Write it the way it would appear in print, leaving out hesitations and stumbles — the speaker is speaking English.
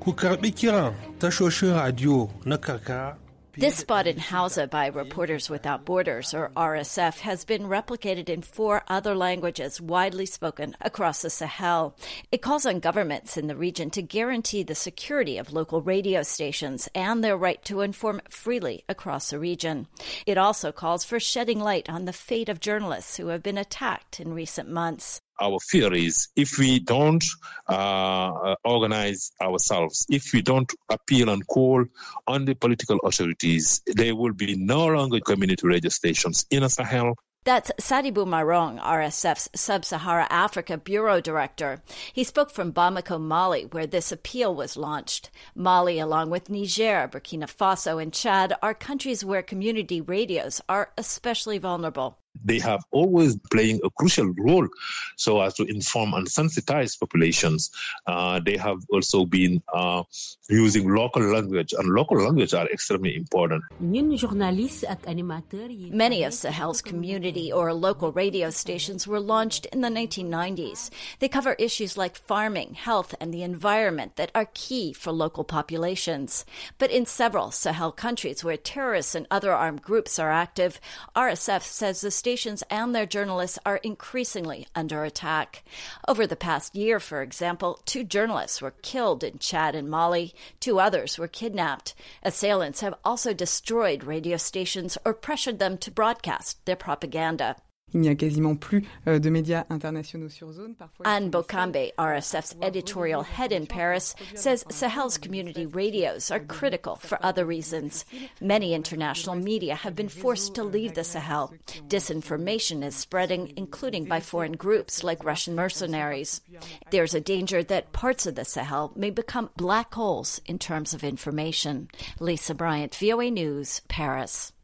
Ku karbi kiran tashoshin radio na karkara. This spot in Hausa by Reporters Without Borders, or RSF, has been replicated in 4 other languages widely spoken across the Sahel. It calls on governments in the region to guarantee the security of local radio stations and their right to inform freely across the region. It also calls for shedding light on the fate of journalists who have been attacked in recent months. Our fear is if we don't organize ourselves, if we don't appeal and call on the political authorities, there will be no longer community radio stations in the Sahel. That's Sadibou Marong, RSF's Sub-Sahara Africa Bureau Director. He spoke from Bamako, Mali, where this appeal was launched. Mali, along with Niger, Burkina Faso, and Chad, are countries where community radios are especially vulnerable. They have always playing a crucial role so as to inform and sensitize populations. They have also been using local language, and local language are extremely important. Many of Sahel's community or local radio stations were launched in the 1990s. They cover issues like farming, health, and the environment that are key for local populations. But in several Sahel countries where terrorists and other armed groups are active, RSF says the stations and their journalists are increasingly under attack. Over the past year, for example, 2 journalists were killed in Chad and Mali. 2 others were kidnapped. Assailants have also destroyed radio stations or pressured them to broadcast their propaganda. Il n'y a quasiment plus de médias internationaux sur zone. Anne Bokambe, RSF's editorial head in Paris, says Sahel's community radios are critical for other reasons. Many international media have been forced to leave the Sahel. Disinformation is spreading, including by foreign groups like Russian mercenaries. There's a danger that parts of the Sahel may become black holes in terms of information. Lisa Bryant, VOA News, Paris.